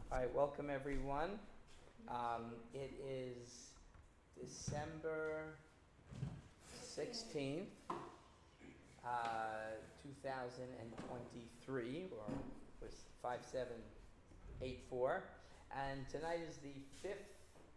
All right, welcome everyone. It is December 16th, 2023, or was 5784. And tonight is the fifth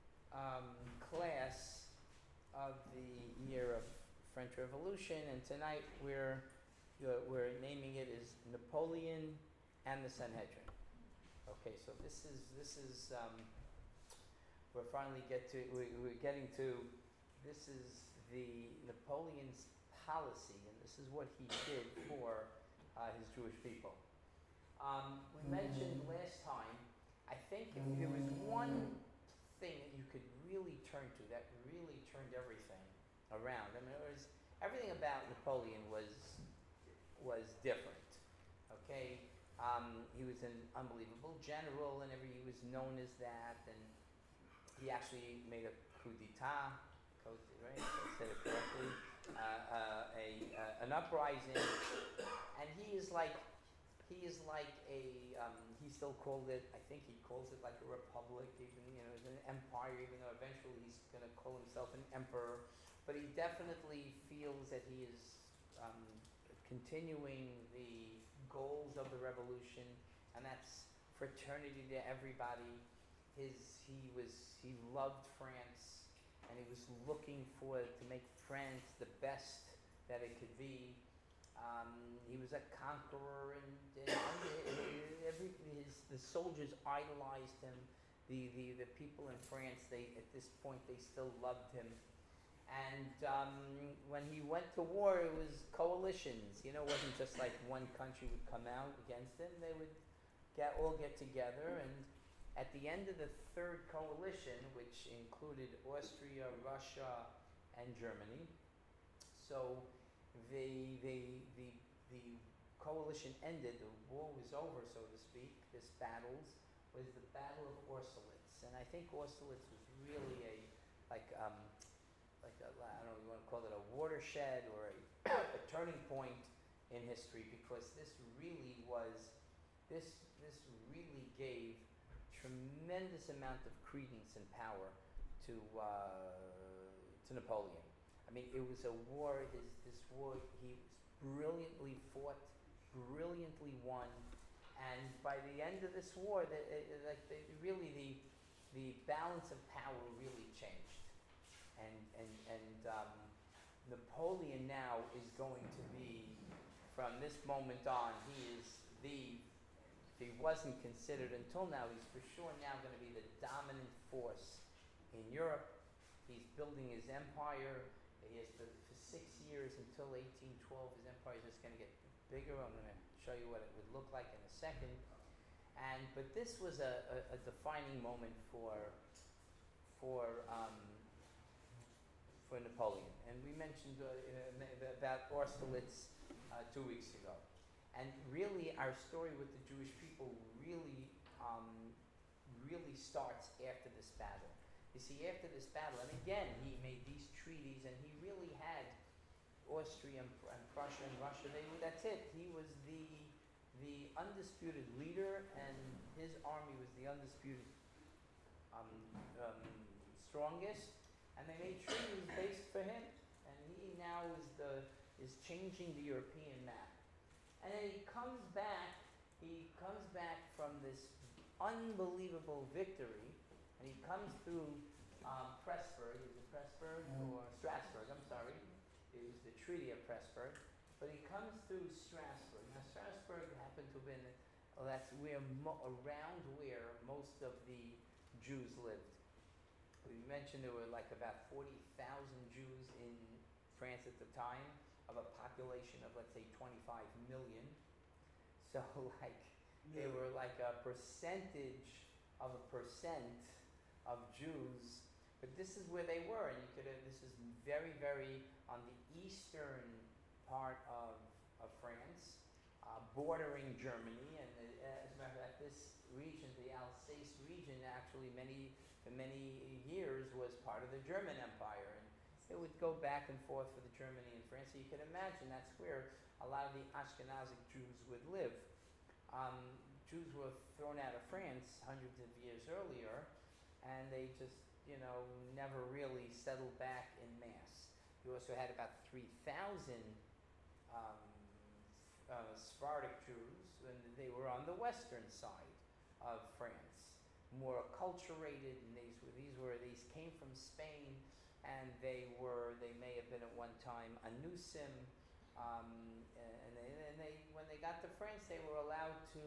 class of the year of French Revolution. And tonight we're naming it as Napoleon and the Sanhedrin. Okay, so this is we're getting to this is the Napoleon's policy, and this is what he did for his Jewish people. We mentioned last time, I think if there was one thing that you could really turn to that really turned everything around. I mean, everything about Napoleon was different. Okay. He was an unbelievable general, and he was known as that. And he actually made a coup d'état, right? I said it correctly. An uprising, and he still called it. I think he calls it like a republic, even an empire. Even though eventually he's going to call himself an emperor, but he definitely feels that he is continuing the goals of the revolution, and that's fraternity to everybody. He loved France, and he was looking to make France the best that it could be. He was a conqueror, and the soldiers idolized him. The people in France, at this point they still loved him. And when he went to war, it was coalitions. It wasn't just like one country would come out against him. They would all get together. And at the end of the third coalition, which included Austria, Russia, and Germany, so the coalition ended. The war was over, so to speak. This battles was the Battle of Austerlitz, and I think Austerlitz was really I don't know if you want to call it a watershed or a turning point in history, because this really gave tremendous amount of credence and power to Napoleon. I mean, it was a war. This war he brilliantly fought, brilliantly won, and by the end of this war, the balance of power really changed. And Napoleon now is going to be, from this moment on, if he wasn't considered until now, he's for sure now going to be the dominant force in Europe. He's building his empire. He has for 6 years until 1812. His empire is just going to get bigger. I'm going to show you what it would look like in a second. But this was a defining moment for Napoleon. And we mentioned about Austerlitz 2 weeks ago. And really, our story with the Jewish people really starts after this battle. You see, after this battle, and again, he made these treaties, and he really had Austria and Prussia and Russia. That's it. He was the undisputed leader, and his army was the undisputed strongest. And they made treaties based for him, and he now is changing the European map. And then he comes back from this unbelievable victory, and he comes through Pressburg. Is it Pressburg or Strasbourg? I'm sorry. It was the Treaty of Pressburg. But he comes through Strasbourg. Now Strasbourg happened to have been, that's around where most of the Jews lived. We mentioned there were like about 40,000 Jews in France at the time, of a population of, let's say, 25 million. So they were like a percentage of a percent of Jews. But this is where they were, and this is very, very on the eastern part of France, bordering Germany. And as a matter of fact, this region, the Alsace region, actually for many years was part of the German Empire, and it would go back and forth for the Germany and France. So you can imagine that's where a lot of the Ashkenazic Jews would live. Jews were thrown out of France hundreds of years earlier, and they just, never really settled back in mass. You also had about 3,000 um, Sephardic Jews, and they were on the western side of France, more acculturated, and these came from Spain, and they may have been at one time Anusim, and they when they got to France, they were allowed to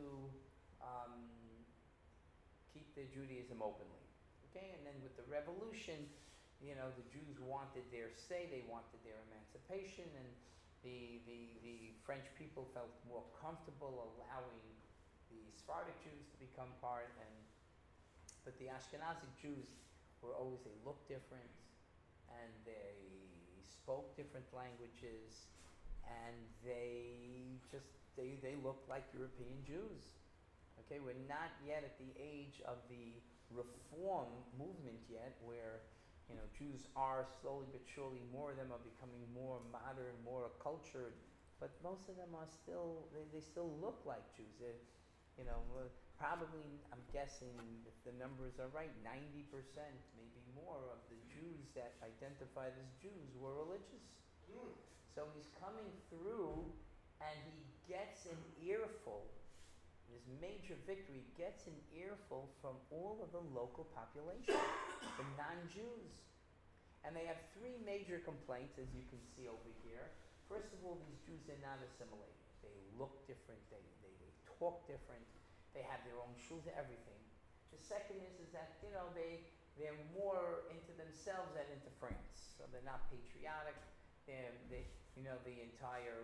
keep their Judaism openly. Okay, and then with the revolution, the Jews wanted their say, they wanted their emancipation, and the French people felt more comfortable allowing the Sephardic Jews to become part, but the Ashkenazic Jews were always, they looked different, and they spoke different languages, and they looked like European Jews. Okay, we're not yet at the age of the Reform movement yet, where Jews are slowly but surely, more of them are becoming more modern, more acculturated, but most of them are still, they still look like Jews. Probably, I'm guessing, if the numbers are right, 90%, maybe more, of the Jews that identified as Jews were religious. So he's coming through, and he gets an earful. His major victory gets an earful from all of the local population, the non-Jews. And they have three major complaints, as you can see over here. First of all, these Jews are not assimilated. They look different, they talk different, they have their own shuls, everything. The second is that, they're more into themselves than into France. So they're not patriotic. The entire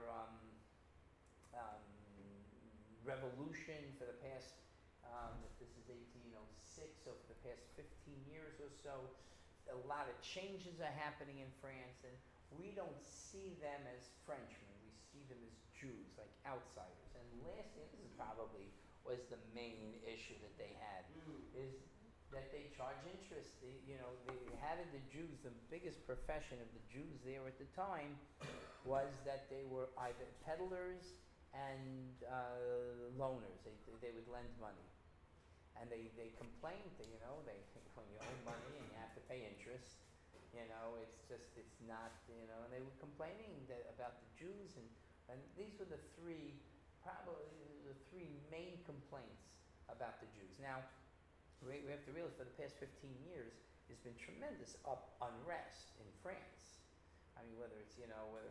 revolution for the past, if this is 1806, so for the past 15 years or so, a lot of changes are happening in France, and we don't see them as Frenchmen. We see them as Jews, like outsiders. And lastly, this is probably was the main issue that they had, is that they charge interest. They had the Jews, the biggest profession of the Jews there at the time was that they were either peddlers and loaners. They would lend money. And they complained that, when you owe money and you have to pay interest, it's not, and they were complaining about the Jews, and these were probably the three main complaints about the Jews. Now, we have to realize for the past 15 years, there's been tremendous unrest in France. I mean, whether it's they were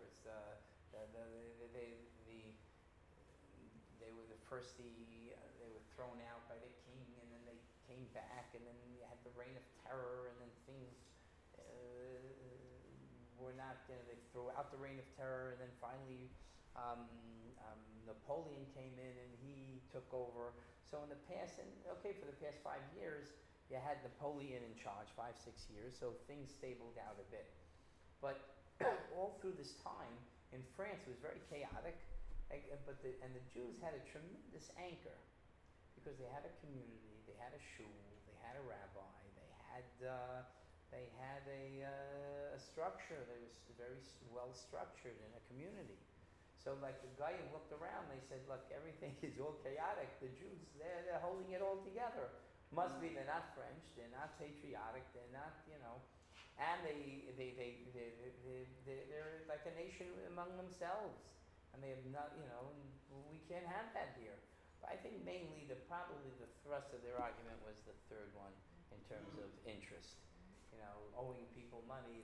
they were thrown out by the king, and then they came back, and then you had the reign of terror, and then things were not. They threw out the reign of terror, and then finally Napoleon came in and he took over. So in the past, for the past 5 years, you had Napoleon in charge, 5-6 years, so things stabled out a bit. But all through this time in France, it was very chaotic. The Jews had a tremendous anchor because they had a community, they had a shul, they had a rabbi, they had a structure. They was very well structured in a community. So like the guy looked around, they said, look, everything is all chaotic. The Jews, they're holding it all together. Must be they're not French, they're not patriotic, they're not, and they're like a nation among themselves. And they have not, we can't have that here. But I think mainly probably the thrust of their argument was the third one in terms of interest. Owing people money,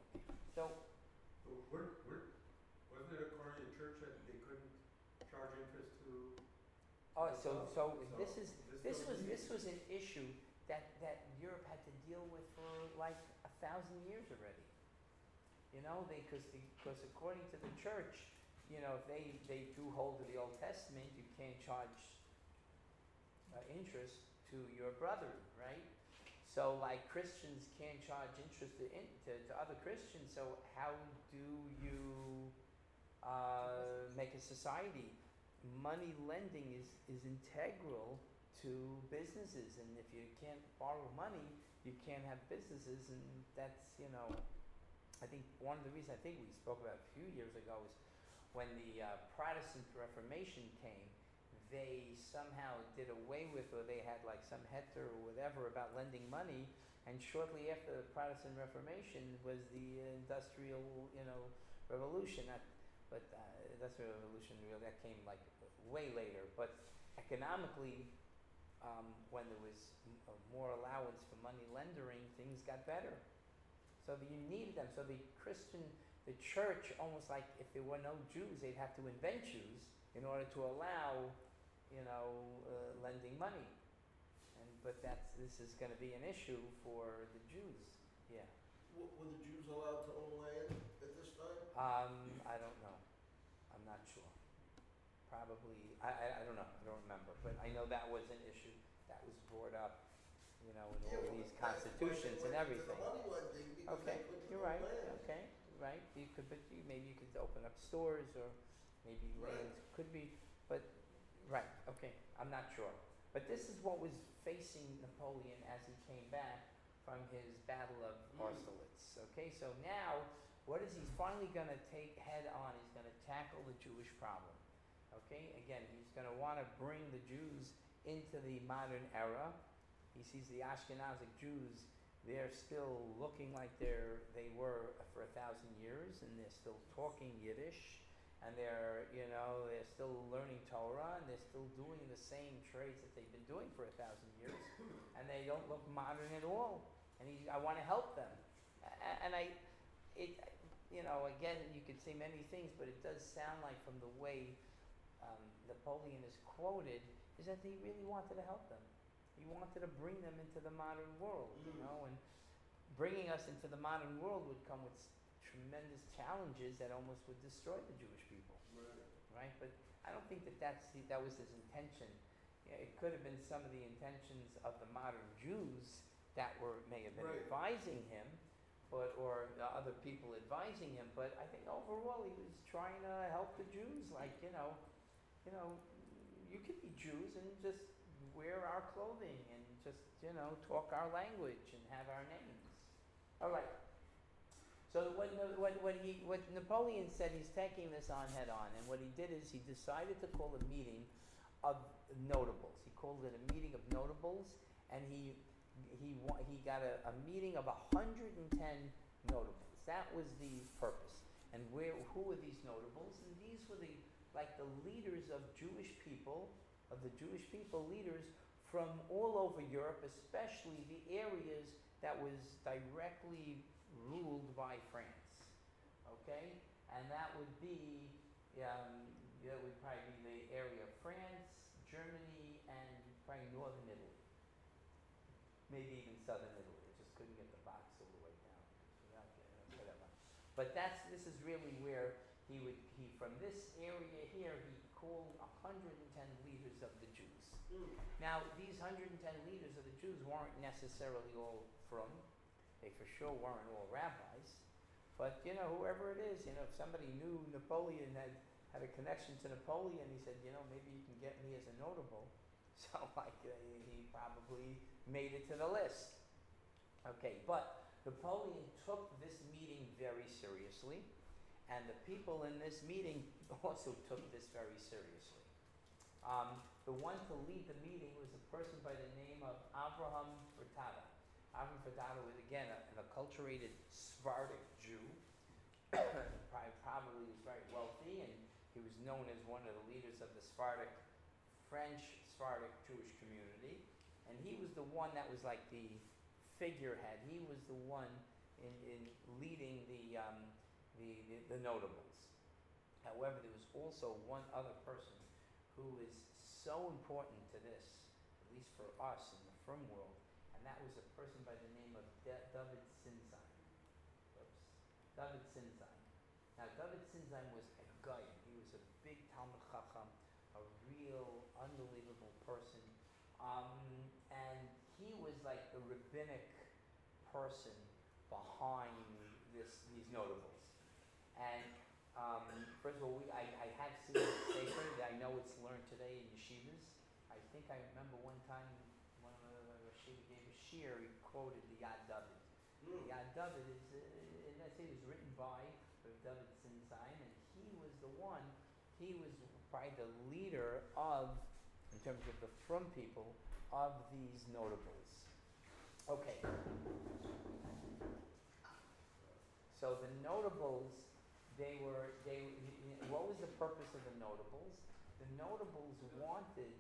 Wasn't it according to church that they couldn't charge interest to? This was an issue that Europe had to deal with for like 1,000 years already. Because according to the church, if they do hold to the Old Testament, you can't charge interest to your brother, right? So like Christians can't charge interest to other Christians. So how do you make a society? Money lending is integral to businesses, and if you can't borrow money, you can't have businesses, and that's I think one of the reasons I think we spoke about a few years ago is when the Protestant Reformation came, they somehow did away with, or they had like some heter or whatever about lending money, and shortly after the Protestant Reformation was the Industrial, Revolution. Industrial Revolution, really, that came like way later. But economically, when there was more allowance for money lending, things got better. So you needed them. So the church, almost like if there were no Jews, they'd have to invent Jews in order to allow, lending money. But this is going to be an issue for the Jews. Yeah. Were the Jews allowed to own land at this time? I don't know. I'm not sure. Probably. I don't know. I don't remember. But I know that was an issue that was brought up, in all these constitutions and everything. Okay, you're right. Okay, right. Maybe you could open up stores, or maybe lands could be, but right. Okay, I'm not sure. But this is what was facing Napoleon as he came back from his Battle of Austerlitz. Okay, so now what is he finally going to take head on? He's going to tackle the Jewish problem. Okay, again, he's going to want to bring the Jews into the modern era. He sees the Ashkenazic Jews, they're still looking like they were for 1,000 years, and they're still talking Yiddish, and they're still learning Torah, and they're still doing the same trades that they've been doing for 1,000 years, and they don't look modern at all. And I want to help them. Again, you could say many things, but it does sound like from the way Napoleon is quoted, is that he really wanted to help them. He wanted to bring them into the modern world, and bringing us into the modern world would come with tremendous challenges that almost would destroy the Jewish people. Right? But I don't think that was his intention. It could have been some of the intentions of the modern Jews that may have been advising him, or other people advising him. But I think overall he was trying to help the Jews. Like, you could be Jews and just wear our clothing and just, talk our language and have our names. All right. So what Napoleon said, he's taking this on head on, and what he did is he decided to call a meeting of notables. He called it a meeting of notables, and he got a meeting of 110 notables. That was the purpose. And who were these notables? And these were the leaders of Jewish people, leaders from all over Europe, especially the areas that was directly ruled by France. Okay? And that would be, that would probably be the area of France, Germany, and probably northern Italy. Maybe even southern Italy. I just couldn't get the box all the way down. Whatever. But this is really where from this area here, he called 110 leaders of the Jews. Now, these 110 leaders of the Jews weren't necessarily all from, they for sure weren't all rabbis, but whoever it is, if somebody knew Napoleon had a connection to Napoleon, he said, maybe you can get me as a notable. So he probably made it to the list. Okay, but Napoleon took this meeting very seriously, and the people in this meeting also took this very seriously. The one to lead the meeting was a person by the name of Avraham Furtado. Avraham Furtado was, again, an acculturated Sephardic Jew. Probably was very wealthy, and he was known as one of the leaders of the French Sephardic Jewish community. And he was the one that was like the figurehead. He was the one in leading the notables. However, there was also one other person who is so important to this, at least for us in the Frum world, and that was a person by the name of David Sinzheim. David Sinzheim. Now, David Sinzheim was a guy. He was a big Talmud Chacham, a real unbelievable person, and he was like the rabbinic person behind these notables. And first of all, I have seen it Sefer that I know it's learned today in yeshivas. I think I remember one time when Yeshiva gave a shir, he quoted the Yad David. The Yad David is, let's say, it was written by David Sinzheim, and he was probably the leader of terms of the frum people, of these notables. Okay. So the notables, what was the purpose of the notables? The notables wanted.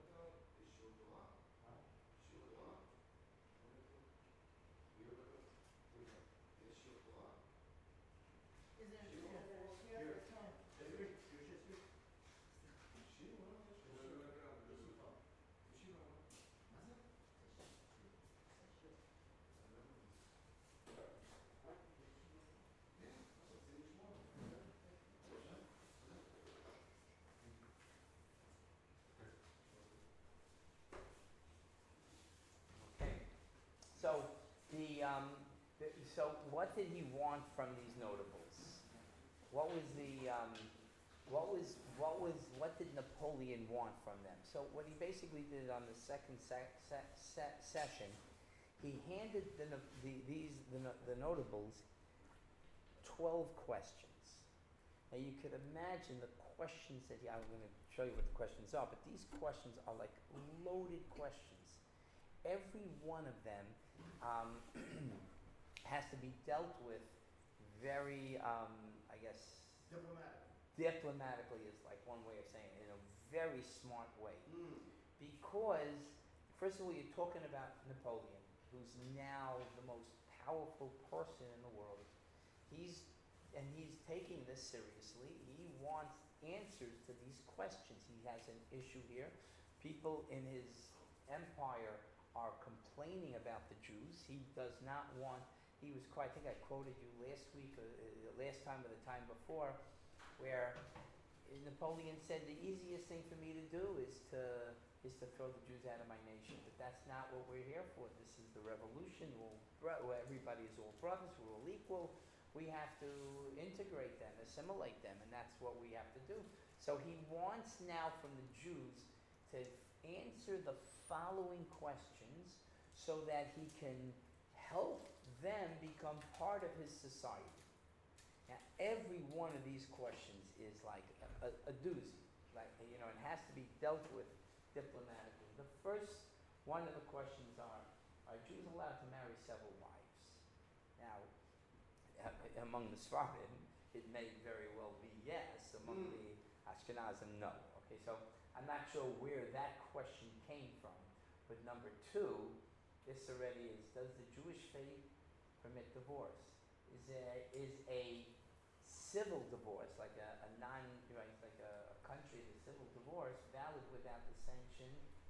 Okay. So so what did he want from these notables? What did Napoleon want from them? So what he basically did on the second session, he handed the notables 12 questions. Now you could imagine the questions I'm going to show you what the questions are, but these questions are like loaded questions. Every one of them has to be dealt with very, diplomatically is like one way of saying it, in a very smart way. Because, first of all, you're talking about Napoleon, who's now the most powerful person in the world. He's taking this seriously. He wants answers to these questions. He has an issue here. People in his empire are complaining about the Jews. He does not want, I think I quoted you last week, last time or the time before, where Napoleon said the easiest thing for me to do is to throw the Jews out of my nation. But that's not what we're here for. This is the revolution where everybody is all brothers, we're all equal. We have to integrate them, assimilate them, and that's what we have to do. So he wants now from the Jews to answer the following questions so that he can help them become part of his society. Now, every one of these questions is like a doozy. It has to be dealt with diplomatically. The first one of the questions are Jews allowed to marry several wives? Now, among the Sfardim, it may very well be yes. Among the Ashkenazim, no. Okay, so I'm not sure where that question came from. But number two, this already is, does the Jewish faith permit divorce? Is a civil divorce, like a country, a civil divorce, valid without the sanction?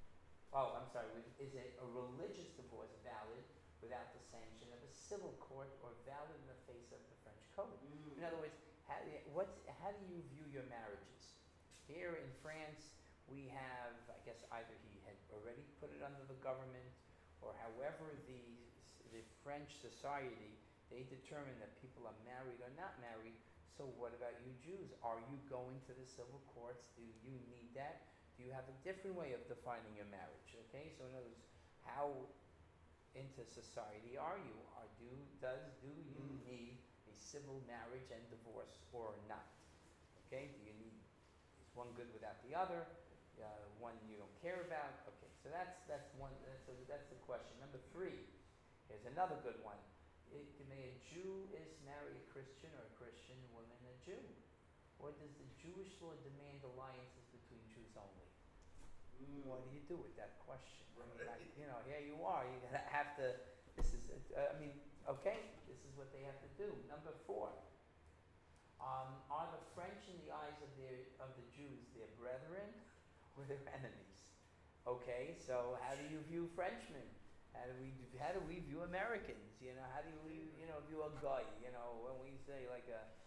Is a religious divorce valid without the sanction of a civil court or valid in the face of the French code? In other words, how do you view your marriages? Here in France, we have, I guess, either he had already put it under the government, or however the French society, they determine that people are married or not married. So what about you Jews? Are you going to the civil courts? Do you need that? Do you have a different way of defining your marriage? Okay, so in other words, how into society are you? Do you need a civil marriage and divorce or not? Okay, is one good without the other? One you don't care about? Okay, so that's one. That's the question. Number three, here's another good one. May a Jew marry a Christian, or a Christian woman a Jew? Or does the Jewish law demand alliances between Jews only? What do you do with that question? Here you are. You're gonna have to. This is. Okay. This is what they have to do. Number four. Are the French in the eyes of the Jews their brethren or their enemies? Okay. So how do you view Frenchmen? How do we view Americans? How do we view a guy? When we say like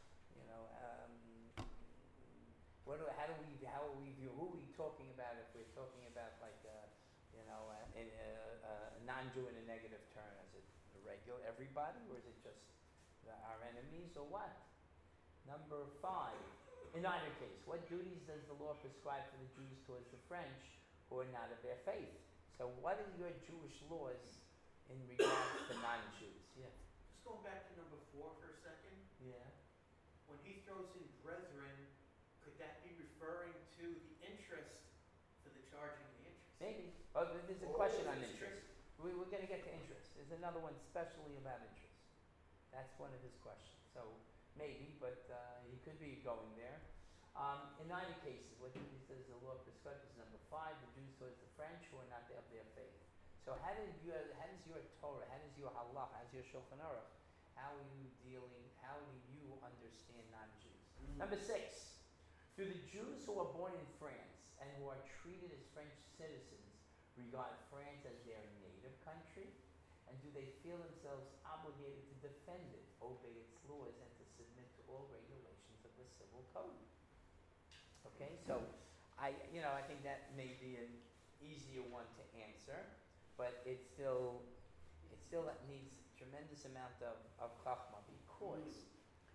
how are we view? Who are we talking about if we're talking about like a non-Jew in a negative term? Is it the regular everybody, or is it just our enemies, or what? Number five. In either case, what duties does the law prescribe for the Jews towards the French who are not of their faith? So what are your Jewish laws in regards to non-Jews? Yeah. Just going back to number 4 for a second. Yeah. When he throws in brethren, could that be referring to the interest for the charging of the Maybe. Oh, there's a Oh, question on it's interest. We're gonna get to interest. There's another one specially about interest. That's one of his questions. So maybe, but he could be going there. In either cases, what he says the law prescribes is number 5, the Jews towards the French who are not of their faith. So how does your Torah, how does your halach, how does your Shulchan Aruch, how do you understand non-Jews? Number 6, do the Jews who are born in France and who are treated as French citizens regard France as their native country? And do they feel themselves obligated to defend it, obey its laws, and to submit to all regulations of the civil code? Okay, so I think that may be an easier one to answer, but it still needs tremendous amount of chachma, because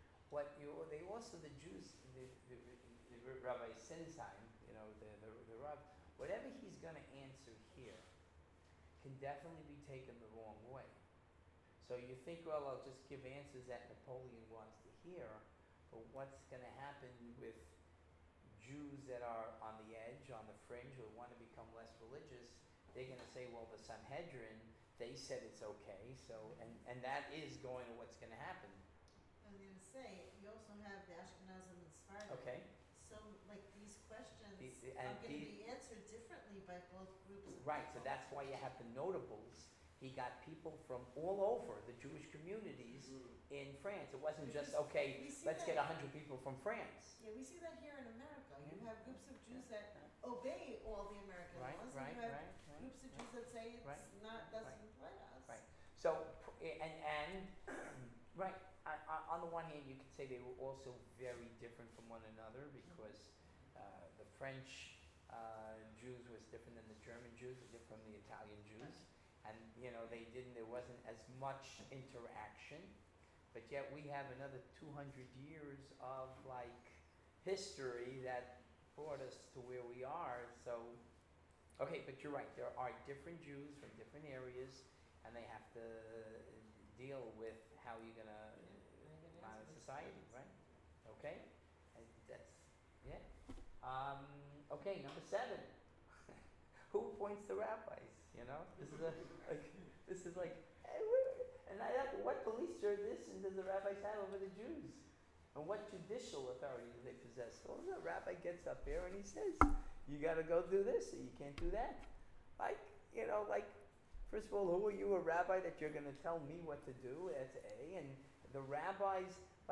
the Jews, the Rabbi Sinsheim, the Rav, whatever he's going to answer here can definitely be taken the wrong way. So you think, well, I'll just give answers that Napoleon wants to hear, but what's going to happen with Jews that are on the edge, on the fringe, who want to become less religious? They're going to say, well, the Sanhedrin, they said it's okay, so, and that is going to what's going to happen. I was going to say, you also have the Ashkenazim and Sephardim. Okay? So, like, these questions and are going to be answered differently by both groups of Right, so people. that's why you have the notables. He got people from all over the Jewish communities in France. It wasn't just, okay, We see let's get that- 100 people from France. Yeah, we see that here in America. You Mhm. have groups of Jews that obey all the American Right, laws, right, and you have right. groups of Jews that say it's Right, doesn't right, apply to us. right. So, and right, on the one hand, you could say they were also very different from one another, because the French Jews was different than the German Jews, different from the Italian Jews, and there wasn't as much interaction, but yet we have another 200 years of history that brought us to where we are. So, okay, but you're right. There are different Jews from different areas, and they have to deal with how you're gonna run a society, right? Okay, and that's okay. Number 7, who appoints the rabbis? This is like, hey, and what police jurisdiction does the rabbis have over the Jews? And what judicial authority do they possess? Well, the rabbi gets up there and he says, you got to go do this, or you can't do that. First of all, who are you, a rabbi, that you're going to tell me what to do? That's A. And the rabbis,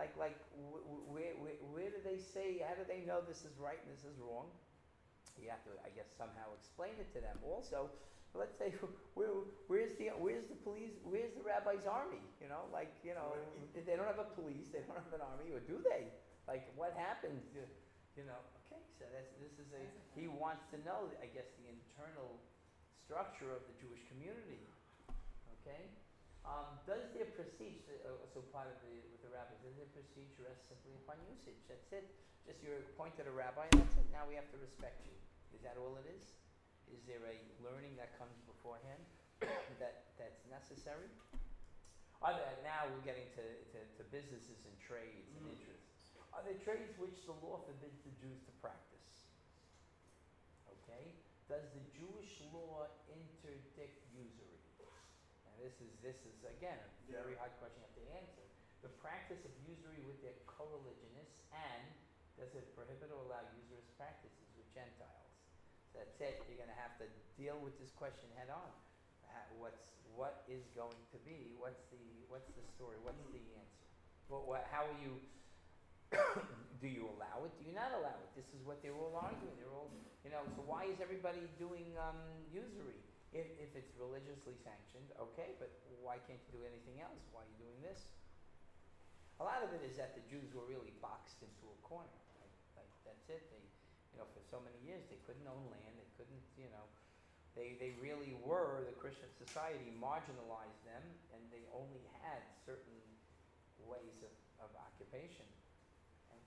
where do they say, how do they know this is right and this is wrong? You have to, I guess, somehow explain it to them. Also, let's say, where's the police? Where's the rabbi's army? They don't have a police. They don't have an army, or do they? What happens? Okay. So he wants to know, I guess, the internal structure of the Jewish community. Okay. Does their procedure, so part of with the rabbis, does their procedure rest simply upon usage? That's it. Just you're appointed a rabbi, and that's it. Now we have to respect you. Is that all it is? Is there a learning that comes beforehand that's necessary? Now we're getting to businesses and trades and interests. Are there trades which the law forbids the Jews to practice? Okay. Does the Jewish law interdict usury? Now this is again a very hard question you have to answer. The practice of usury with their co-religionists, and does it prohibit or allow usurious practices with Gentiles? So that's it. You're going to have to deal with this question head on. What is going to be? What's the story? What's the answer? How are you? Do you allow it? Do you not allow it? This is what they're all arguing. They're all, So why is everybody doing usury? If it's religiously sanctioned, okay. But why can't you do anything else? Why are you doing this? A lot of it is that the Jews were really boxed into a corner. That's it. They, for so many years they couldn't own land. They couldn't, They really were, the Christian society marginalized them, and they only had certain ways of occupation. And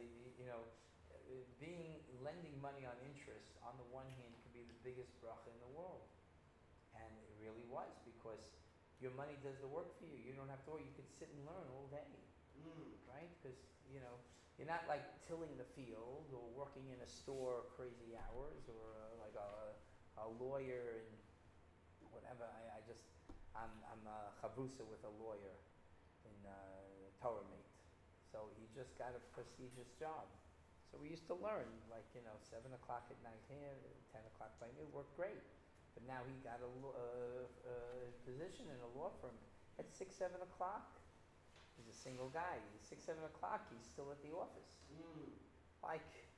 lending money on interest, on the one hand, could be the biggest bracha in the world. And it really was, because your money does the work for you. You don't have to work. You could sit and learn all day, right? Because, you're not tilling the field or working in a store crazy hours, or a lawyer and whatever. I'm a chavrusa with a lawyer in Torah mate. So he just got a prestigious job. So we used to learn, 7 o'clock at night here, 10 o'clock by noon, worked great. But now he got a position in a law firm at 6, 7 o'clock. He's a single guy. 6, 7 o'clock, he's still at the office. But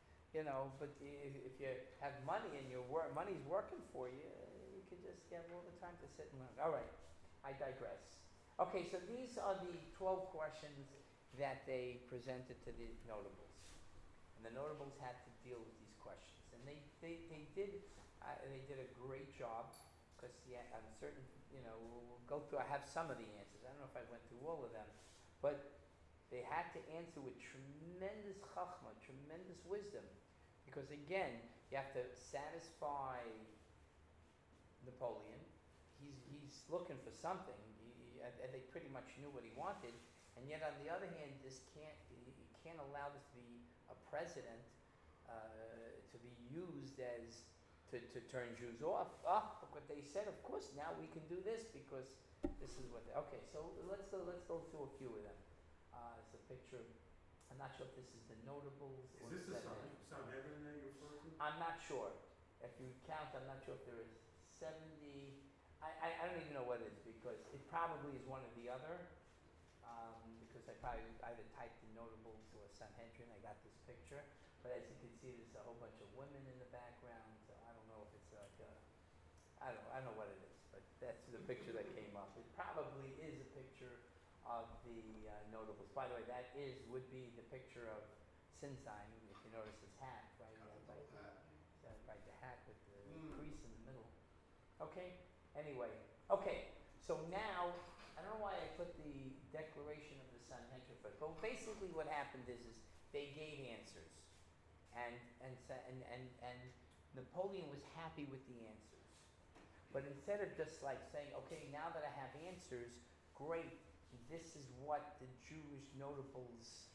if you have money and money's working for you, you could just get all the time to sit and learn. All right, I digress. Okay, so these are the 12 questions that they presented to the notables. And the notables had to deal with these questions. And they did a great job, because I'm certain, we'll go through, I have some of the answers. I don't know if I went through all of them, but they had to answer with tremendous chachma, tremendous wisdom, because again, you have to satisfy Napoleon. He's looking for something, and they pretty much knew what he wanted, and yet on the other hand, you can't allow this to be a president to be used as to turn Jews off. Look what they said. Of course, now we can do this because this is what. Okay, so let's go through a few of them. It's a picture. I'm not sure if this is the notables. Or Is this the Sanhedrin that you're referring to? I'm not sure. If you count, I'm not sure if there is 70. I don't even know what it is, because it probably is one or the other. Because I probably either typed in notables or Sanhedrin. I got this picture, but as you can see, there's a whole bunch of women in the background. So I don't know if it's like I don't know what it is, but that's the picture that came up. It probably is a picture of the notables. By the way, that would be the picture of Sinzheim, if you notice his hat, right? Right, the hat with the crease in the middle. Okay. Anyway. Okay. So now, I don't know why I put the Declaration of the Sanhedrin, but basically what happened is they gave answers, and Napoleon was happy with the answers. But instead of just like saying, okay, now that I have answers, great, this is what the Jewish notables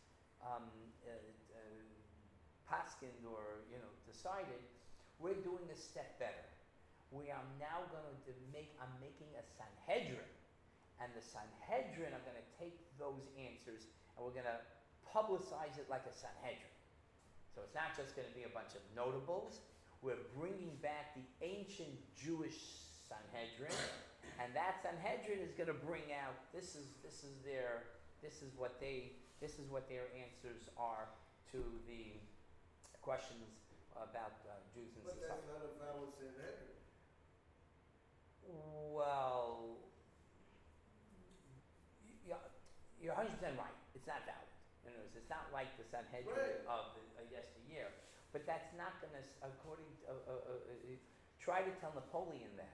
paskined or decided, we're doing a step better. We are now I'm making a Sanhedrin. And the Sanhedrin are going to take those answers and we're going to publicize it like a Sanhedrin. So it's not just going to be a bunch of notables. We're bringing back the ancient Jewish Sanhedrin, and that Sanhedrin is going to bring out this is what their answers are to the questions about Jews in society. But that's not a valid Sanhedrin. Well, you're 100% right. It's not valid. It's not like the Sanhedrin of yesteryear. But that's not going to, according to, try to tell Napoleon that.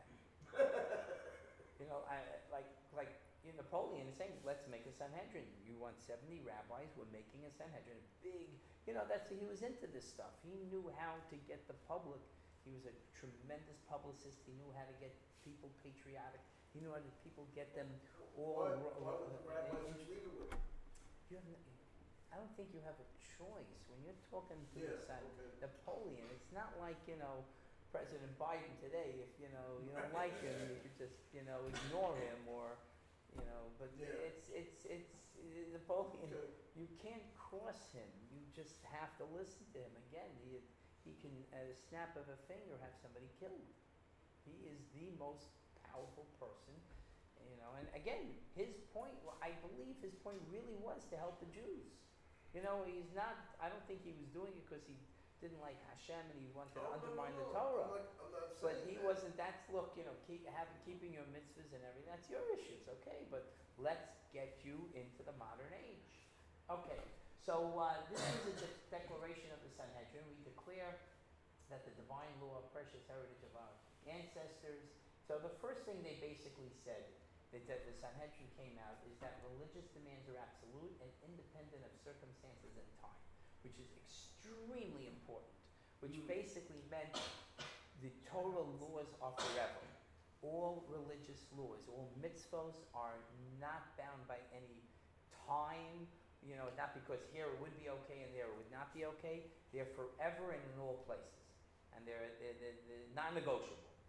Napoleon is saying, let's make a Sanhedrin. You want 70 rabbis, we're making a Sanhedrin. Big, he was into this stuff. He knew how to get the public. He was a tremendous publicist. He knew how to get people patriotic. He knew how to get them all. Why would the rabbis agree to it? I don't think you have a choice. When you're talking to Napoleon, it's not like, President Biden today. If, you don't like him, you could just, ignore him or, but it's Napoleon. Okay. You can't cross him. You just have to listen to him. Again, he can, at a snap of a finger, have somebody killed. He is the most powerful person, and again, his point, I believe his point really was to help the Jews. He's not, I don't think he was doing it because he didn't like Hashem and he wanted to undermine the Torah. I'm not But saying he that. wasn't, keeping your mitzvahs and everything, that's your issues, okay? But let's get you into the modern age. Okay, so this is a declaration of the Sanhedrin. We declare that the divine law, precious heritage of our ancestors. So the first thing they basically said that the Sanhedrin came out is that religious demands are absolute and independent of circumstances and time, which is extremely important, which basically meant the Torah laws are forever. All religious laws, all mitzvahs are not bound by any time, not because here it would be okay and there it would not be okay. They're forever and in all places. And they're non-negotiable.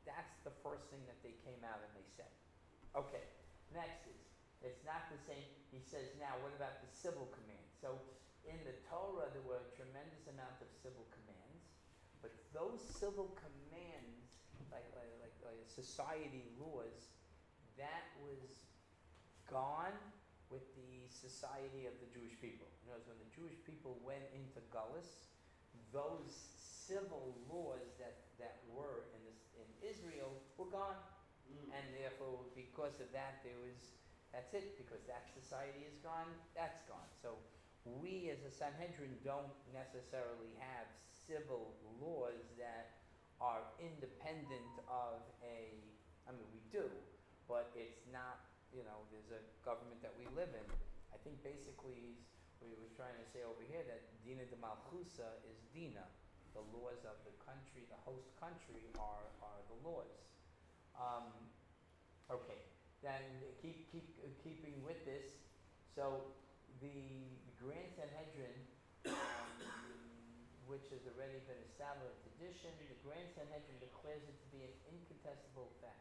that's the first thing that they came out and they said. Okay, next is, it's not the same, he says now, what about the civil commands? So in the Torah there were a tremendous amount of civil commands, but those civil commands, like society laws, that was gone with the society of the Jewish people. In other words, when the Jewish people went into Gullus, those civil laws that were in Israel were gone. And therefore, because of that, that's it, because that society is gone, that's gone. So we as a Sanhedrin don't necessarily have civil laws that are independent of we do, but it's not, there's a government that we live in. I think basically we were trying to say over here that Dina de Malchusa is Dina. The laws of the country, the host country, are the laws. Okay, then keeping with this, so the Grand Sanhedrin, which has already been established tradition, the Grand Sanhedrin declares it to be an incontestable fact.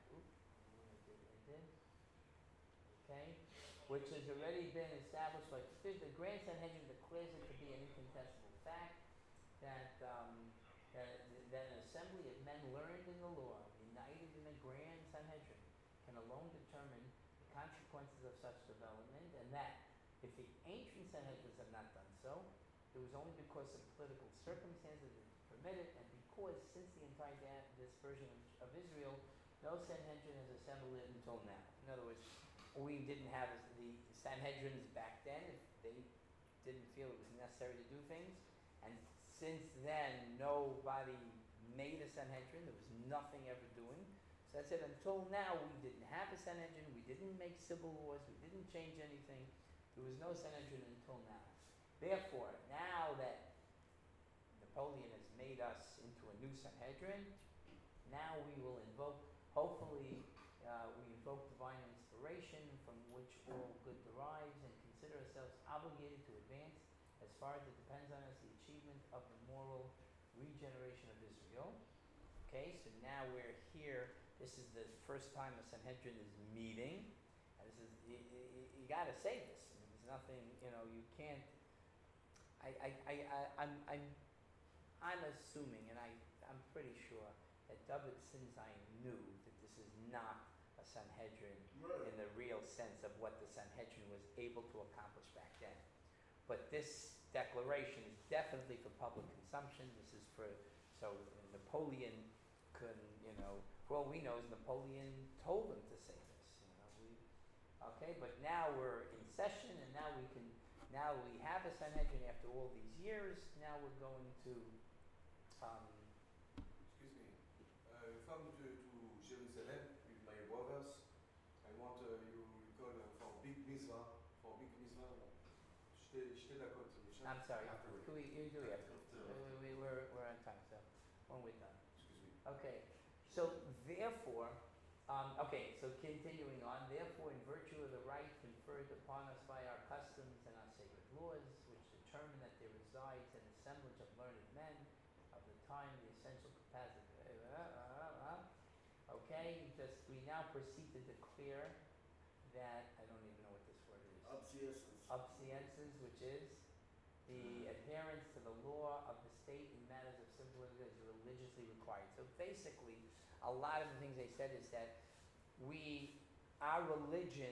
Okay, which has already been established by the Grand Sanhedrin declares it to be an incontestable fact that an assembly of men learned in the law, united in the Grand Sanhedrin, can alone determine the consequences of such development, and that if the ancient Sanhedrins have not done so, it was only because of political circumstances that permitted, and because since the entire dispersion of Israel, no Sanhedrin has assembled it until now. In other words, we didn't have the Sanhedrins back then if they didn't feel it was necessary to do things, and since then nobody made a Sanhedrin. There was nothing ever doing. So I said until now we didn't have a Sanhedrin, we didn't make civil laws, we didn't change anything. There was no Sanhedrin until now. Therefore, now that Napoleon has made us into a new Sanhedrin, now we will invoke, hopefully, we invoke divine inspiration from which all good derives, and consider ourselves obligated to advance, as far as it depends on us, the achievement of the moral regeneration of Israel. Okay, so now we're here. This is the first time the Sanhedrin is meeting. And this is you got to say this. I mean, there's nothing, you can't. I'm assuming, and I'm pretty sure that David Sinzai knew that this is not a Sanhedrin in the real sense of what the Sanhedrin was able to accomplish back then. But this declaration is definitely for public consumption. This is so Napoleon could, for all we know, Napoleon told him to say this. Okay, but now we're in session, and now we have a Sanhedrin after all these years. Now we're going to. Excuse me. Come to Jerusalem with my brothers. I want you call for big mitzvah. J'étais d'accord. I'm sorry. Afterward. You do it after. We're on time, so when we're done. Excuse me. Okay. So therefore, so continuing on, therefore, in virtue of the right conferred upon us by our customs and our sacred laws, which determine that there resides an assemblage of learned men of the time, the essential capacity. Okay, we now proceed to declare that, I don't even know what this word is. Obsciences, which is the adherence to the law of the state in matters of civil as religiously required. So basically, a lot of the things they said is that our religion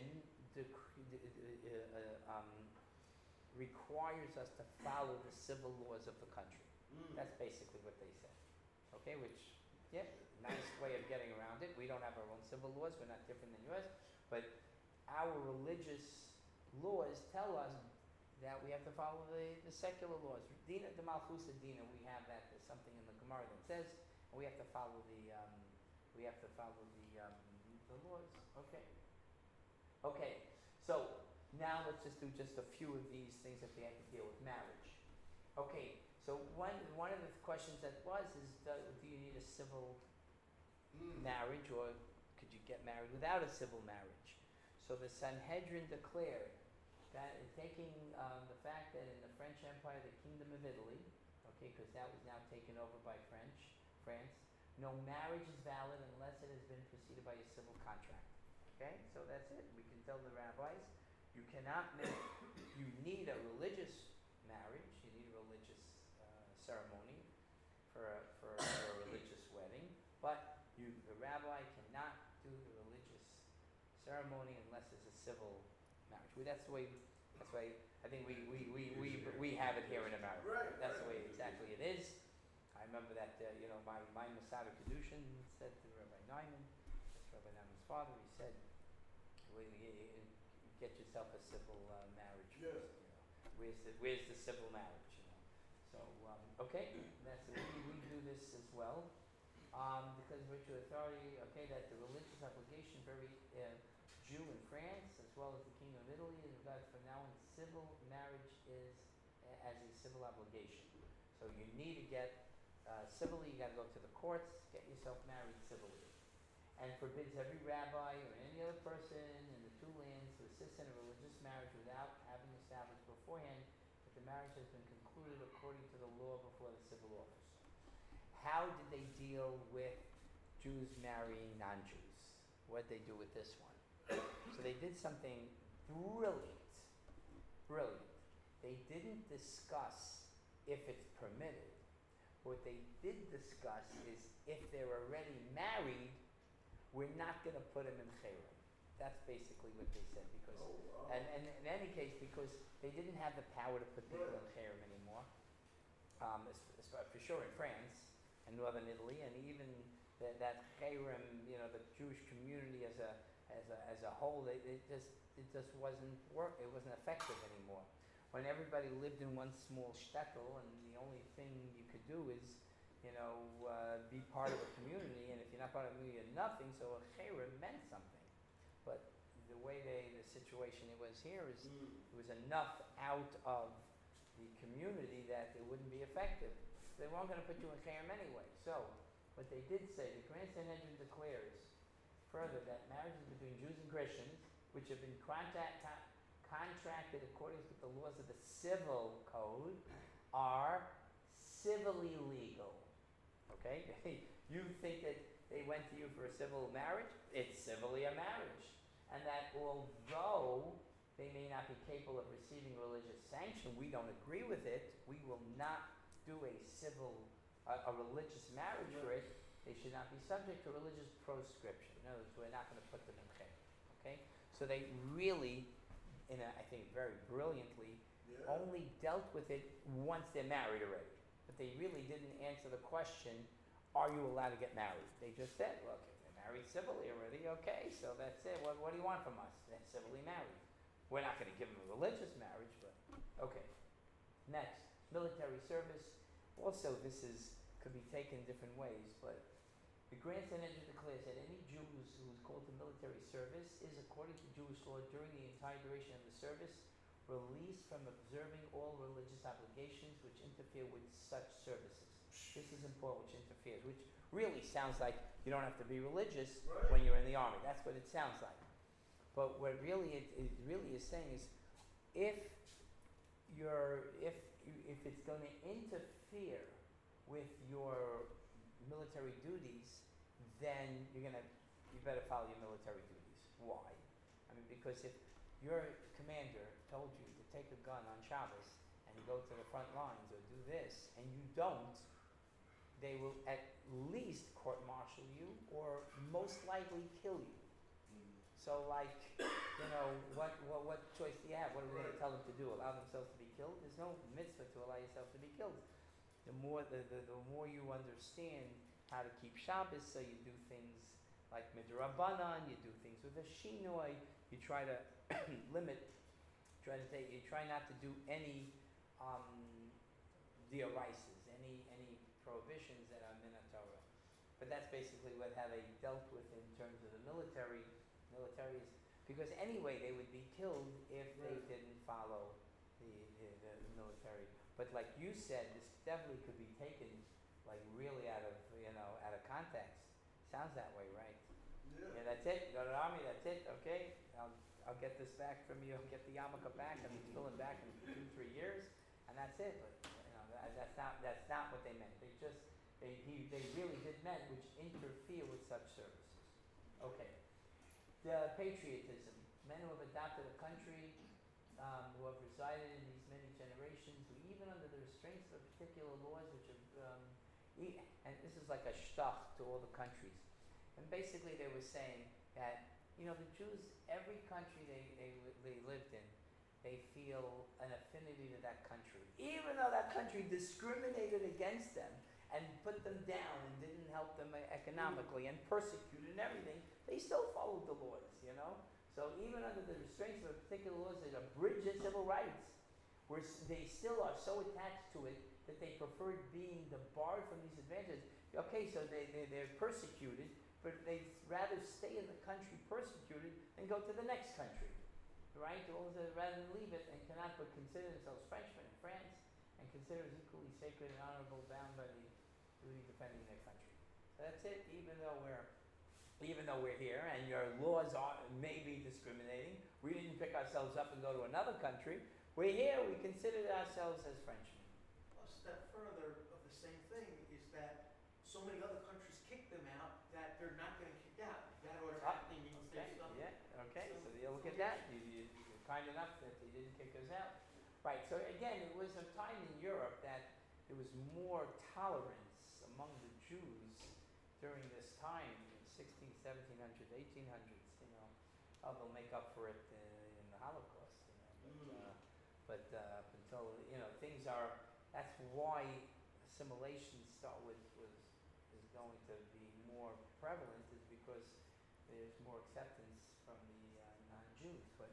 requires us to follow the civil laws of the country. That's basically what they said. Okay, which, nice way of getting around it. We don't have our own civil laws. We're not different than yours. But our religious laws tell us that we have to follow the secular laws. Dina de Malchusa Dina, we have that. There's something in the Gemara that says, and we have to follow the laws. Okay. So now let's just do just a few of these things that they have to deal with. Marriage. Okay. So one of the questions that is, do you need a civil marriage, or could you get married without a civil marriage? So the Sanhedrin declared that, taking the fact that in the French Empire, the Kingdom of Italy, okay, because that was now taken over by France, no marriage is valid unless it has been preceded by a civil contract. Okay, so that's it. We can tell the rabbis, you cannot make, you need a religious marriage, you need a religious ceremony for a religious wedding, but the rabbi cannot do the religious ceremony unless it's a civil marriage. That's the way I think we have it here in America. Right, That's the right. way exactly it is. I remember that, my Masada Kedushin said to Rabbi Nyman, that's Rabbi Nyman's father, he said, get yourself a civil marriage. Yeah. Where's the civil marriage, So, okay, we do this as well. Because virtue authority, okay, that the religious obligation for every Jew in France, as well as the Kingdom of Italy, is regarded from now on, civil marriage is as a civil obligation. So you need to get civilly, you got to go to the courts, get yourself married civilly, and forbids every rabbi or any other person in the two lands to assist in a religious marriage without having established beforehand that the marriage has been concluded according to the law before the civil officer. How did they deal with Jews marrying non-Jews? What did they do with this one? So they did something brilliant. They didn't discuss if it's permitted. What they did discuss is if they're already married, we're not going to put them in chayrim. That's basically what they said. Because, and in any case, because they didn't have the power to put people in chayrim anymore. For sure in France and northern Italy, and even that chayrim, the Jewish community as a whole, it just wasn't it wasn't effective anymore. When everybody lived in one small shtetl, and the only thing you could do is, be part of a community, and if you're not part of a community, you're nothing. So a chayrim meant something. But the way the situation it was here is it was enough out of the community that it wouldn't be effective. They weren't going to put you in chayrim anyway. So what they did say, the Grand Sanhedrin declares further that marriages between Jews and Christians, which have been contracted according to the laws of the civil code, are civilly legal. Okay? You think that they went to you for a civil marriage? It's civilly a marriage. And that although they may not be capable of receiving religious sanction, we don't agree with it, we will not do a religious marriage for it. They should not be subject to religious proscription. In other words, we're not going to put them in chayim. Okay? So they really, I think very brilliantly, only dealt with it once they're married already. But they really didn't answer the question, are you allowed to get married? They just said, look, if they're married civilly already, okay, so that's it. What do you want from us? They're civilly married. We're not going to give them a religious marriage, but okay. Next, military service. Also, this could be taken different ways, but the Grand Sanhedrin declares that any Jew who is called to military service is, according to Jewish law, during the entire duration of the service, released from observing all religious obligations which interfere with such services. This is important, which interferes, which really sounds like you don't have to be religious when you're in the army. That's what it sounds like. But what really it really is saying is, if it's going to interfere with your military duties, then you better follow your military duties. Why? I mean, because if your commander told you to take a gun on Shabbos and go to the front lines or do this, and you don't, they will at least court-martial you or most likely kill you. So, what choice do you have? What are we going to tell them to do? Allow themselves to be killed? There's no mitzvah to allow yourself to be killed. The more you understand how to keep Shabbos, so you do things like midrabanan, you do things with a shinoi, you try to you try not to do any diorises, any prohibitions that are min Torah. But that's basically how they dealt with in terms of the military. Military is because anyway they would be killed if they didn't follow the military. But like you said, this definitely could be taken really out of context. Sounds that way, right? Yeah, that's it. Go to the army. That's it. Okay, I'll get this back from you. I'll get the yarmulke back. I'll be filling back in 2-3 years, and that's it. But that's not what they meant. they really did men which interfere with such services. Okay. The patriotism. Men who have adopted a country, who have resided in these many generations, who even under the restraints of particular laws which have, and this is like a shtach to all the countries. And basically they were saying that, the Jews, every country they lived in, they feel an affinity to that country. Even though that country discriminated against them and put them down and didn't help them economically and persecuted and everything, they still followed the laws, So even under the restraints of a particular laws that abridge their civil rights, they still are so attached to it that they preferred being debarred from these advantages. Okay, so they're persecuted, but they'd rather stay in the country persecuted than go to the next country, right? Rather than leave it and cannot but consider themselves Frenchmen in France and consider as equally sacred and honorable, bound by the duty of defending their country. So that's it. Even though we're here and your laws may be discriminating, we didn't pick ourselves up and go to another country. We're here. We consider ourselves as Frenchmen. A step further of the same thing is that so many other countries kick them out that they're not getting kicked out. That automatically means there's something. Yeah, okay, so you look at that. You're kind enough that they didn't kick us out. Right, so again, it was a time in Europe that there was more tolerance among the Jews during this time, 1600s, 1700s, 1800s, they'll make up for it in the Holocaust, but up until, things are, that's why assimilation is going to be more prevalent, is because there's more acceptance from the non-Jews. But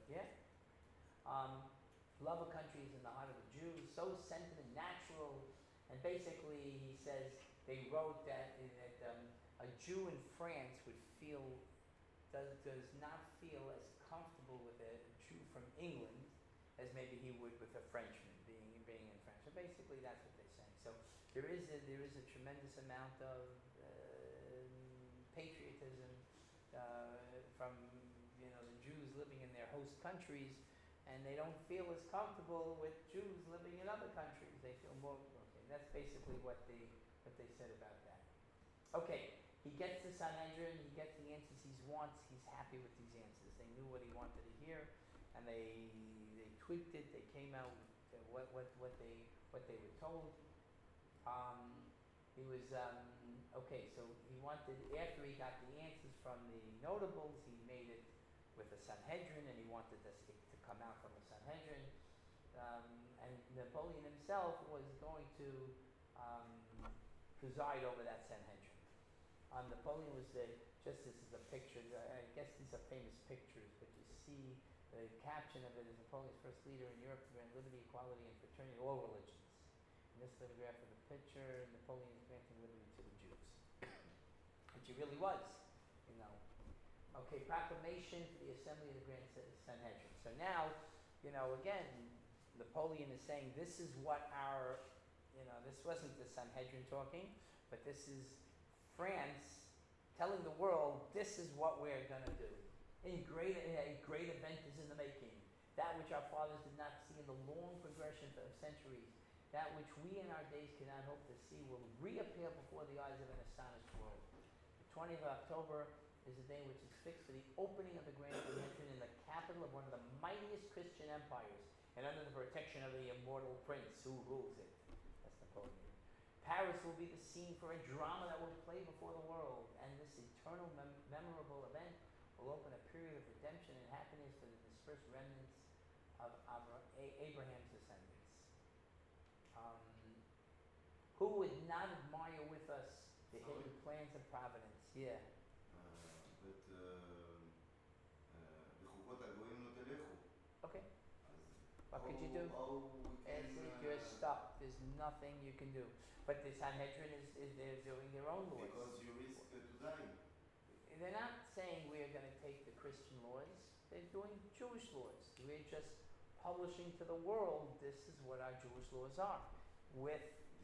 love of country is in the heart of the Jews, so sentiment, natural, and basically he says they wrote that a Jew in France does not feel as comfortable with a Jew from England as maybe he would with a Frenchman being in France. So basically that's what they're saying. So there is a tremendous amount of patriotism from the Jews living in their host countries, and they don't feel as comfortable with Jews living in other countries. They feel more okay. That's basically what they said about that. Okay, he gets the Sanhedrin, he gets the answers he wants. He's happy with these answers. They knew what he wanted to hear, and they tweaked it. They came out with what they were told. He was okay. So he wanted, after he got the answers from the notables, he made it with the Sanhedrin, and he wanted this to come out from the Sanhedrin. And Napoleon himself was going to preside over that Sanhedrin. Napoleon was this is a picture, I guess these are famous pictures, but you see the caption of it is Napoleon's first leader in Europe to grant liberty, equality, and fraternity to all religions. In this lithograph of the picture, Napoleon is granting liberty to the Jews. Which he really was, Okay, proclamation for the assembly of the Grand Sanhedrin. So now, again, Napoleon is saying this is what this wasn't the Sanhedrin talking, but this is France telling the world this is what we're going to do. A great event is in the making. That which our fathers did not see in the long progression of centuries, that which we in our days cannot hope to see, will reappear before the eyes of an astonished world. The 20th of October is a day which is fixed for the opening of the Grand Sanhedrin in the capital of one of the mightiest Christian empires, and under the protection of the immortal prince who rules it. That's Napoleon. Paris will be the scene for a drama that will play before the world, and this eternal memorable event will open a period of redemption and happiness for the dispersed remnants of Abraham's descendants. Who would not admire with us the hidden plans of providence? Yeah. Okay. What could you do? You're stuck. There's nothing you can do. But the Sanhedrin is they're doing their own laws. Because you risk to die. They're not saying we are going to take the Christian laws. They're doing Jewish laws. We're just publishing to the world this is what our Jewish laws are. With,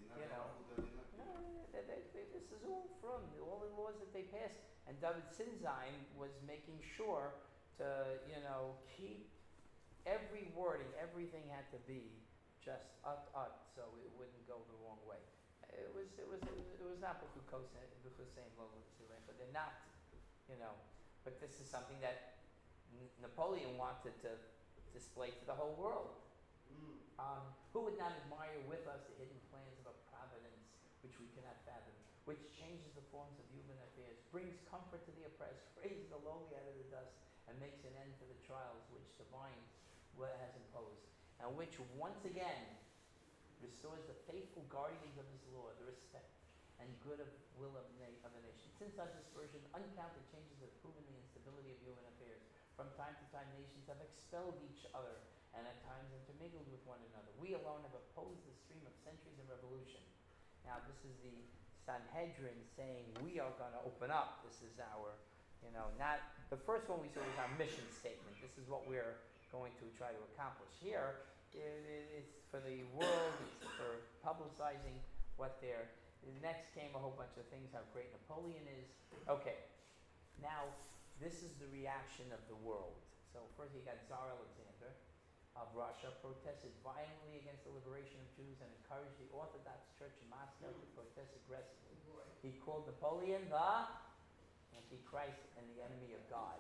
this is all from all the laws that they passed. And David Sinzheim was making sure to, keep every wording, everything had to be just so it wouldn't go the wrong way. it was not B'chusein lo Yerushalayim, but they're not, you know. But this is something that Napoleon wanted to display to the whole world. Who would not admire with us the hidden plans of a providence which we cannot fathom, which changes the forms of human affairs, brings comfort to the oppressed, raises the lowly out of the dust, and makes an end to the trials which divine has imposed, and which once again restores the faithful guardians of his law, the respect and good will of a nation. Since our dispersion, uncounted changes have proven the instability of human affairs. From time to time, nations have expelled each other and at times intermingled with one another. We alone have opposed the stream of centuries of revolution. Now, this is the Sanhedrin saying, we are going to open up. This is our, not, the first one we saw was our mission statement. This is what we're going to try to accomplish. Here, it's for the world, it's for publicizing what they're, next came a whole bunch of things, how great Napoleon is. Okay, now, this is the reaction of the world. So first you got Tsar Alexander of Russia protested violently against the liberation of Jews and encouraged the Orthodox Church in Moscow to protest aggressively. He called Napoleon the Antichrist and the enemy of God.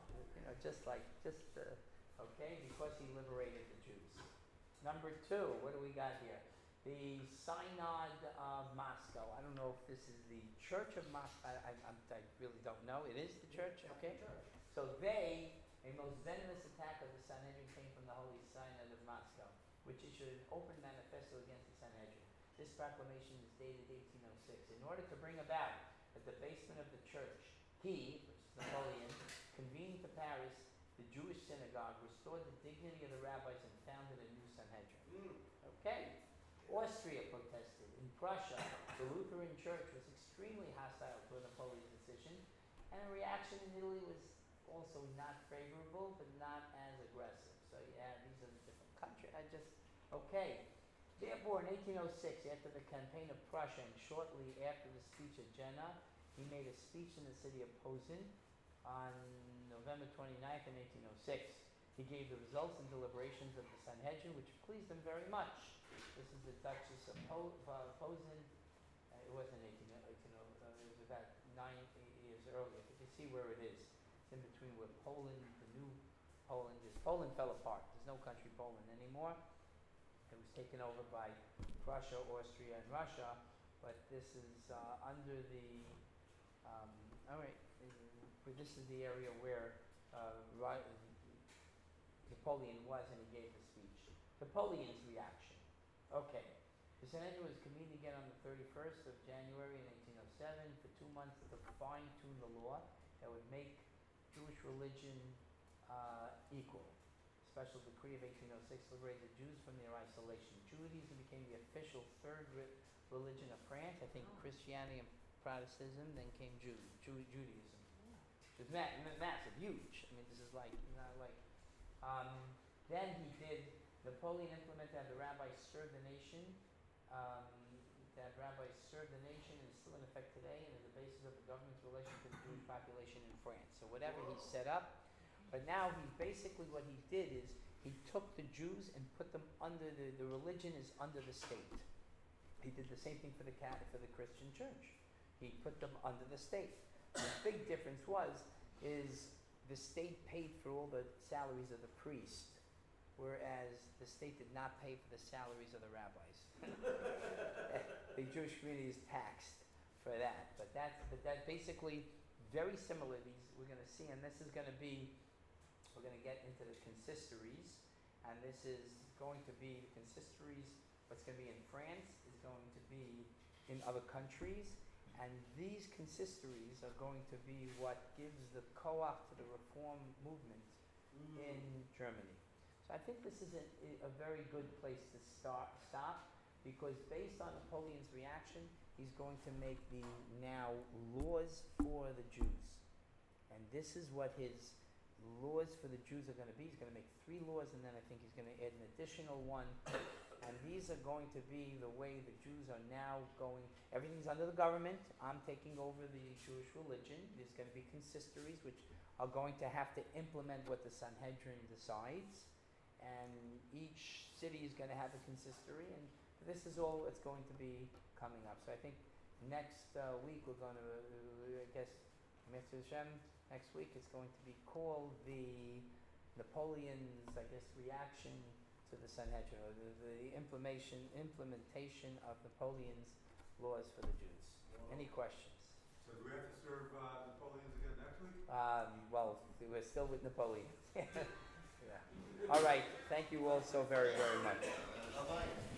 Because he liberated the Jews. Number two, what do we got here? The Synod of Moscow. I don't know if this is the Church of Moscow. I really don't know. It is the church, okay? So a most venomous attack of the Sanhedrin came from the Holy Synod of Moscow, which issued an open manifesto against the Sanhedrin. This proclamation is dated 1806. In order to bring about a debasement of the church, he, which is Napoleon, convened to Paris the Jewish synagogue, restored the dignity of the rabbis, and founded a new Sanhedrin. Okay. Austria protested. In Prussia, the Lutheran Church was extremely hostile to Napoleon's decision, and a reaction in Italy was also not favorable, but not as aggressive. So yeah, these are the different countries. Therefore, in 1806, after the campaign of Prussia and shortly after the speech at Jena, he made a speech in the city of Posen on November 29th in 1806. He gave the results and deliberations of the Sanhedrin, which pleased him very much. This is the Duchess of Posen. It wasn't 1808, it was about 8 years earlier. But you see where it is. It's in between where Poland, the new Poland is. Poland fell apart. There's no country Poland anymore. It was taken over by Prussia, Austria, and Russia. But this is under the, this is the area where Napoleon was, and he gave the speech. Napoleon's reaction. Okay. The Sanhedrin was convened again on the 31st of January in 1807 for 2 months to fine-tune the law that would make Jewish religion equal. A special decree of 1806 liberated the Jews from their isolation. Judaism became the official third religion of France. I think Christianity and Protestantism, then came Judaism. It was massive, huge. I mean, this is then Napoleon implemented that the rabbis serve the nation. That rabbis serve the nation and is still in effect today and is the basis of the government's relation to the Jewish population in France. So whatever he set up, but now what he did is he took the Jews and put them under the religion is under the state. He did the same thing for the Christian church. He put them under the state. The big difference is the state paid for all the salaries of the priests, whereas the state did not pay for the salaries of the rabbis. The Jewish community is taxed for that, but that's basically very similar. We're going to see, and this is going to be, we're going to get into the consistories, and this is going to be the consistories. What's going to be in France is going to be in other countries. And these consistories are going to be what gives the co-op to the reform movement in Germany. So I think this is a very good place to stop, because based on Napoleon's reaction, he's going to make the now laws for the Jews. And this is what his laws for the Jews are going to be. He's going to make 3 laws, and then I think he's going to add an additional one. And these are going to be the way the Jews are now going. Everything's under the government. I'm taking over the Jewish religion. There's going to be consistories which are going to have to implement what the Sanhedrin decides. And each city is going to have a consistory, and this is all that's going to be coming up. So I think next week we're going to, I guess, Mr. Shem, next week it's going to be called the Napoleon's, I guess, reaction to the Sanhedrin, or the implementation of Napoleon's laws for the Jews. Any questions? So do we have to serve Napoleons again next week? Well, we're still with Napoleon. Yeah. All right. Thank you all so very, very much. Bye-bye.